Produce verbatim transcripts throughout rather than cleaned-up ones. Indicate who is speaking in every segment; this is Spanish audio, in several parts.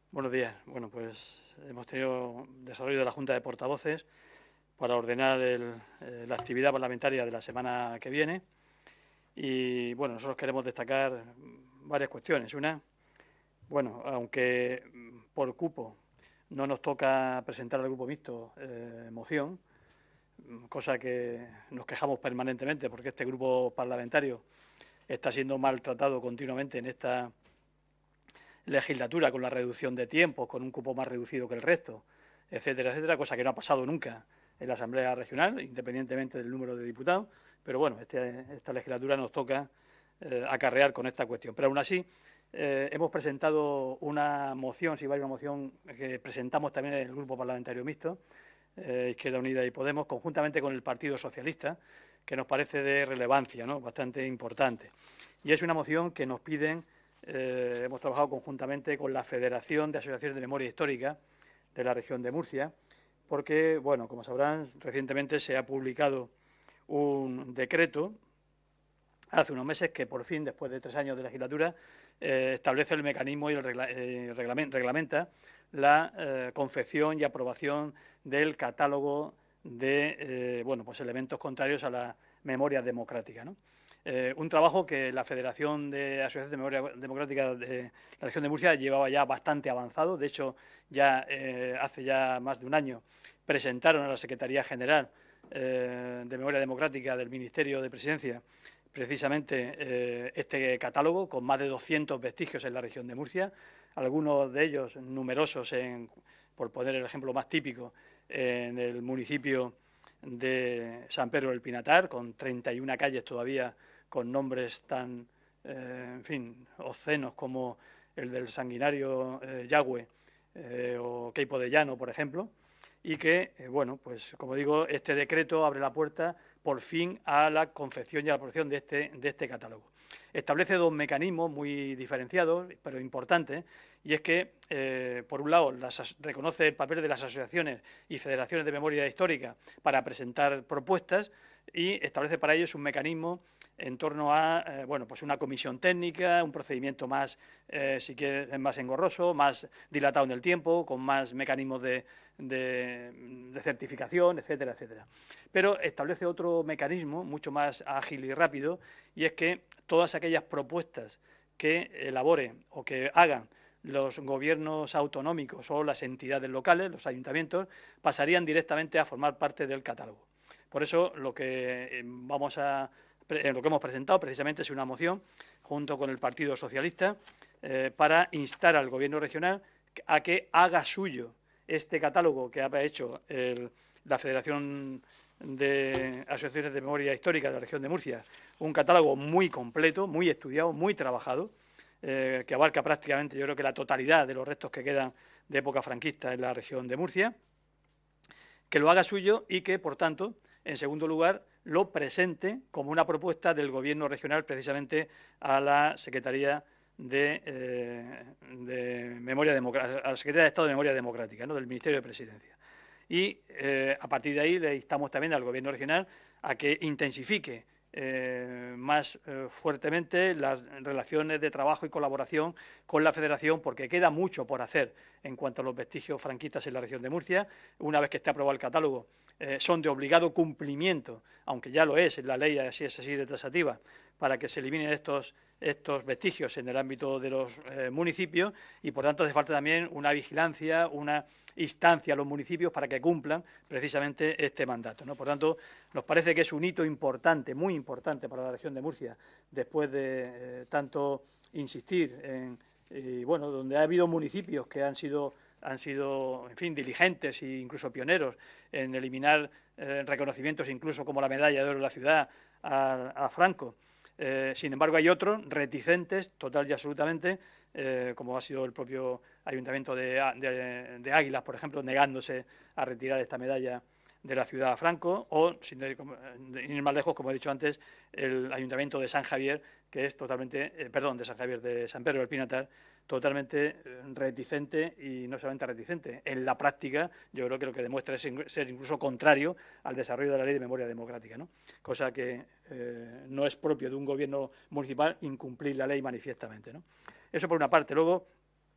Speaker 1: Buenos días. Bueno, pues hemos tenido desarrollo de la Junta de Portavoces para ordenar el, eh, la actividad parlamentaria de la semana que viene. Y bueno, nosotros queremos destacar varias cuestiones. Una, bueno, aunque por cupo no nos toca presentar al Grupo Mixto eh, moción, cosa que nos quejamos permanentemente porque este grupo parlamentario está siendo maltratado continuamente en esta legislatura, con la reducción de tiempos, con un cupo más reducido que el resto, etcétera, etcétera, cosa que no ha pasado nunca en la Asamblea Regional, independientemente del número de diputados, pero bueno, este, esta legislatura nos toca eh, acarrear con esta cuestión. Pero aún así, eh, hemos presentado una moción, si va a una moción que presentamos también en el Grupo Parlamentario Mixto, eh, Izquierda Unida y Podemos, conjuntamente con el Partido Socialista, que nos parece de relevancia, ¿no?, bastante importante. Y es una moción que nos piden. Eh, hemos trabajado conjuntamente con la Federación de Asociaciones de Memoria Histórica de la región de Murcia, porque, bueno, como sabrán, recientemente se ha publicado un decreto hace unos meses que por fin, después de tres años de legislatura, eh, establece el mecanismo y el regla eh, reglamenta, reglamenta la eh, confección y aprobación del catálogo de eh, bueno, pues elementos contrarios a la memoria democrática, ¿no? Eh, un trabajo que la Federación de Asociaciones de Memoria Democrática de la región de Murcia llevaba ya bastante avanzado. De hecho, ya eh, hace ya más de un año presentaron a la Secretaría General eh, de Memoria Democrática del Ministerio de Presidencia precisamente eh, este catálogo con más de doscientos vestigios en la región de Murcia, algunos de ellos numerosos, en, por poner el ejemplo más típico, en el municipio de San Pedro del Pinatar, con treinta y una calles todavía con nombres tan, eh, en fin, obscenos como el del sanguinario eh, Yagüe eh, o Queipo de Llano, por ejemplo, y que, eh, bueno, pues como digo, este decreto abre la puerta por fin a la confección y a la aprobación de este, de este catálogo. Establece dos mecanismos muy diferenciados, pero importantes, y es que, eh, por un lado, las, reconoce el papel de las asociaciones y federaciones de memoria histórica para presentar propuestas y establece para ellos un mecanismo en torno a eh, bueno, pues una comisión técnica, un procedimiento más, eh, si quieres, más engorroso, más dilatado en el tiempo, con más mecanismos de, de, de certificación, etcétera, etcétera. Pero establece otro mecanismo mucho más ágil y rápido, y es que todas aquellas propuestas que elaboren o que hagan los gobiernos autonómicos o las entidades locales, los ayuntamientos, pasarían directamente a formar parte del catálogo. Por eso lo que vamos a lo que hemos presentado precisamente es una moción junto con el Partido Socialista eh, para instar al Gobierno regional a que haga suyo este catálogo que ha hecho el, la Federación de Asociaciones de Memoria Histórica de la región de Murcia, un catálogo muy completo, muy estudiado, muy trabajado, eh, que abarca prácticamente, yo creo que la totalidad de los restos que quedan de época franquista en la región de Murcia, que lo haga suyo y que, por tanto, en segundo lugar, lo presente como una propuesta del Gobierno regional precisamente a la Secretaría de, eh, de Memoria Democrática, a la Secretaría de Estado de Memoria Democrática, ¿no?, del Ministerio de Presidencia. Y eh, a partir de ahí le instamos también al Gobierno regional a que intensifique eh, más eh, fuertemente las relaciones de trabajo y colaboración con la Federación, porque queda mucho por hacer en cuanto a los vestigios franquistas en la región de Murcia. Una vez que esté aprobado el catálogo, eh, son de obligado cumplimiento, aunque ya lo es en la ley, así es así de taxativa, para que se eliminen estos, estos vestigios en el ámbito de los eh, municipios, y por tanto hace falta también una vigilancia, una instancia a los municipios para que cumplan precisamente este mandato, ¿no? Por tanto, nos parece que es un hito importante, muy importante para la región de Murcia, después de eh, tanto insistir en, y bueno, donde ha habido municipios que han sido, han sido, en fin, diligentes e incluso pioneros en eliminar eh, reconocimientos, incluso como la medalla de oro de la ciudad a, a Franco. Eh, sin embargo, hay otros reticentes, total y absolutamente, eh, como ha sido el propio Ayuntamiento de, de, de Águilas, por ejemplo, negándose a retirar esta medalla de la ciudad a Franco, o, sin ir más lejos, como he dicho antes, el Ayuntamiento de San Javier, que es totalmente, eh, perdón, de San Javier, de San Pedro del Pinatar, totalmente reticente, y no solamente reticente, en la práctica yo creo que lo que demuestra es ser incluso contrario al desarrollo de la ley de memoria democrática, ¿no? Cosa que eh, no es propio de un gobierno municipal incumplir la ley manifiestamente, ¿no? Eso por una parte. Luego,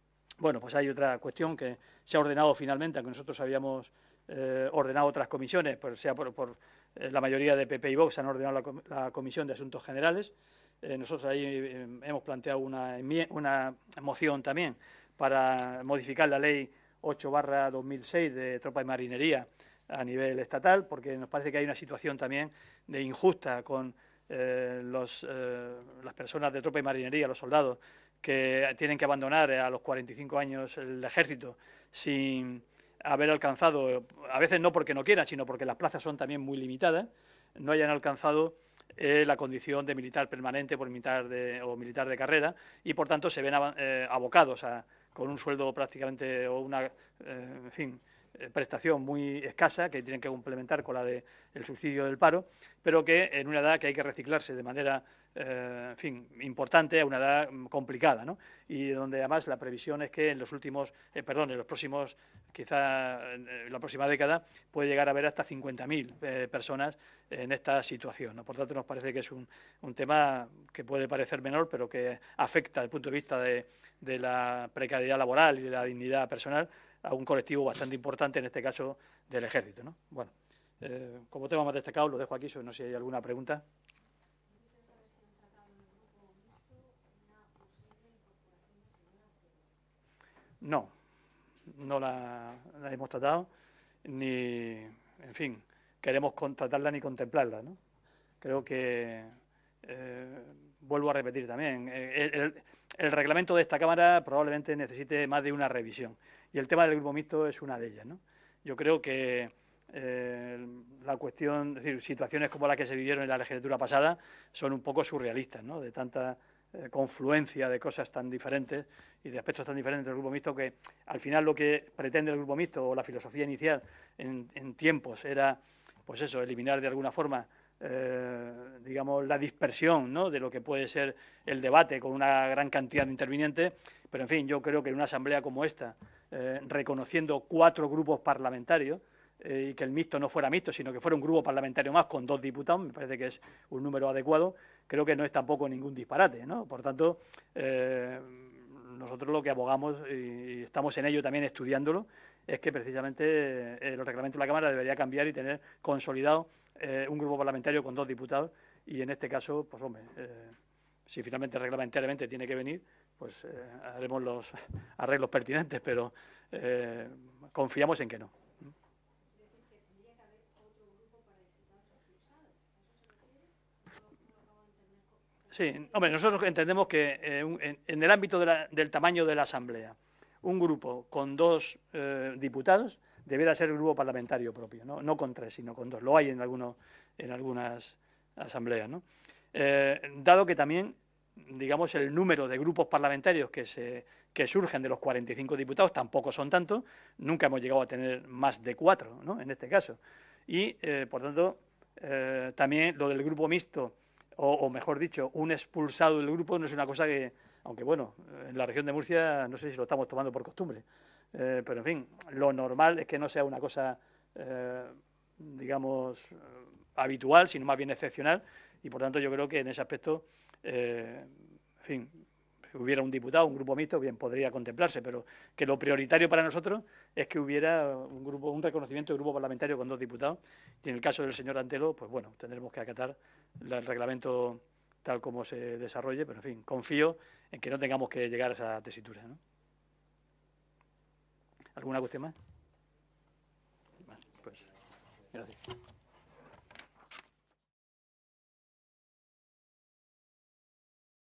Speaker 1: Bueno, pues hay otra cuestión que se ha ordenado finalmente, aunque nosotros habíamos eh, ordenado otras comisiones, pues sea por, por eh, la mayoría de P P y Vox han ordenado la, com la Comisión de Asuntos Generales. Eh, nosotros ahí eh, hemos planteado una, una moción también para modificar la Ley ocho barra dos mil seis de Tropa y Marinería a nivel estatal, porque nos parece que hay una situación también de injusta con eh, los, eh, las personas de Tropa y Marinería, los soldados, que tienen que abandonar a los cuarenta y cinco años el ejército sin haber alcanzado, a veces no porque no quieran, sino porque las plazas son también muy limitadas, no hayan alcanzado eh, la condición de militar permanente por militar de, o militar de carrera y por tanto se ven eh, abocados a, con un sueldo prácticamente o una, eh, en fin, eh, prestación muy escasa que tienen que complementar con la del de subsidio del paro, pero que en una edad que hay que reciclarse de manera Eh, en fin, importante a una edad complicada, ¿no? Y donde además la previsión es que en los últimos, eh, perdón, en los próximos, quizá en la próxima década, puede llegar a haber hasta cincuenta mil eh, personas en esta situación, ¿no? Por tanto, nos parece que es un, un tema que puede parecer menor, pero que afecta desde el punto de vista de, de la precariedad laboral y de la dignidad personal a un colectivo bastante importante, en este caso del ejército, ¿no? Bueno, eh, como tema más destacado, lo dejo aquí, no sé si hay alguna pregunta. No, no la, la hemos tratado, ni, en fin, queremos tratarla ni contemplarla, ¿no? Creo que, eh, vuelvo a repetir también, el, el, el reglamento de esta Cámara probablemente necesite más de una revisión, y el tema del grupo mixto es una de ellas, ¿no? Yo creo que eh, la cuestión, es decir, situaciones como la que se vivieron en la legislatura pasada son un poco surrealistas, ¿no? De tanta eh, confluencia de cosas tan diferentes y de aspectos tan diferentes del grupo mixto, que al final lo que pretende el grupo mixto o la filosofía inicial en, en tiempos era, pues eso, eliminar de alguna forma eh, digamos, la dispersión, ¿no?, de lo que puede ser el debate con una gran cantidad de intervinientes, pero en fin, yo creo que en una asamblea como esta, eh, reconociendo cuatro grupos parlamentarios, eh, y que el mixto no fuera mixto, sino que fuera un grupo parlamentario más con dos diputados, me parece que es un número adecuado, creo que no es tampoco ningún disparate, ¿no? Por tanto, eh, nosotros lo que abogamos, y estamos en ello también estudiándolo, es que precisamente eh, el reglamento de la Cámara debería cambiar y tener consolidado eh, un grupo parlamentario con dos diputados, y en este caso, pues hombre, eh, si finalmente reglamentariamente tiene que venir, pues eh, haremos los arreglos pertinentes, pero eh, confiamos en que no. Sí, hombre, nosotros entendemos que eh, un, en, en el ámbito de la, del tamaño de la Asamblea, un grupo con dos eh, diputados debiera ser un grupo parlamentario propio, ¿no? No con tres, sino con dos. Lo hay en, algunos, en algunas asambleas, ¿no? Eh, dado que también, digamos, el número de grupos parlamentarios que, se, que surgen de los cuarenta y cinco diputados tampoco son tantos, nunca hemos llegado a tener más de cuatro, ¿no?, en este caso. Y, eh, por tanto, eh, también lo del grupo mixto, o, o mejor dicho, un expulsado del grupo no es una cosa que, aunque bueno, en la región de Murcia no sé si lo estamos tomando por costumbre, eh, pero en fin, lo normal es que no sea una cosa, eh, digamos, habitual, sino más bien excepcional, y por tanto yo creo que en ese aspecto, eh, en fin, si hubiera un diputado, un grupo mixto, bien podría contemplarse, pero que lo prioritario para nosotros es que hubiera un grupo, un reconocimiento de grupo parlamentario con dos diputados, y en el caso del señor Antelo, pues bueno, tendremos que acatar el reglamento tal como se desarrolle, pero en fin, confío en que no tengamos que llegar a esa tesitura, ¿no? ¿Alguna cuestión más? Vale, pues, gracias.